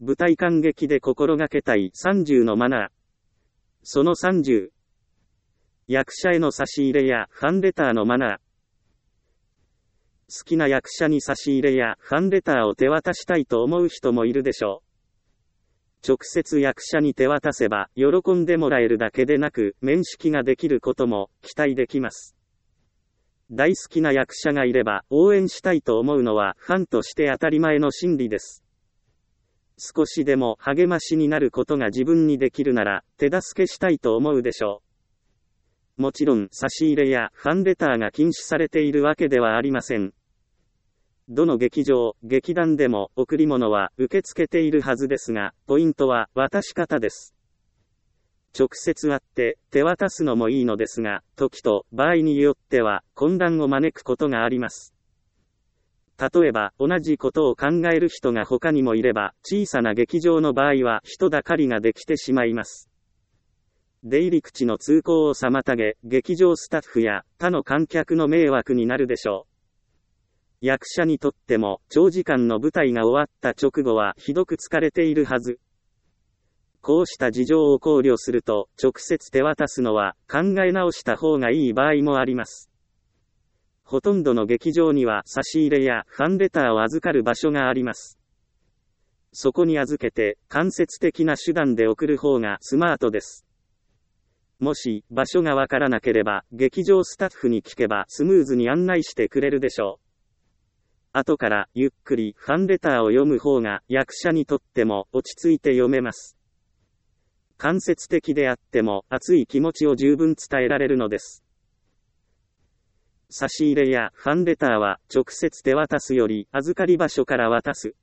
舞台観劇で心がけたい30のマナー。その30。役者への差し入れやファンレターのマナー。好きな役者に差し入れやファンレターを手渡したいと思う人もいるでしょう。直接役者に手渡せば喜んでもらえるだけでなく面識ができることも期待できます。大好きな役者がいれば応援したいと思うのはファンとして当たり前の心理です。少しでも励ましになることが自分にできるなら手助けしたいと思うでしょう。もちろん差し入れやファンレターが禁止されているわけではありません。どの劇場、劇団でも贈り物は受け付けているはずですが、ポイントは渡し方です。直接会って手渡すのもいいのですが、時と場合によっては混乱を招くことがあります。例えば、同じことを考える人が他にもいれば、小さな劇場の場合は人だかりができてしまいます。出入り口の通行を妨げ、劇場スタッフや他の観客の迷惑になるでしょう。役者にとっても、長時間の舞台が終わった直後はひどく疲れているはず。こうした事情を考慮すると、直接手渡すのは考え直した方がいい場合もあります。ほとんどの劇場には差し入れやファンレターを預かる場所があります。そこに預けて、間接的な手段で送る方がスマートです。もし、場所がわからなければ、劇場スタッフに聞けばスムーズに案内してくれるでしょう。後からゆっくりファンレターを読む方が役者にとっても落ち着いて読めます。間接的であっても熱い気持ちを十分伝えられるのです。差し入れやファンレターは直接手渡すより預かり場所から渡す。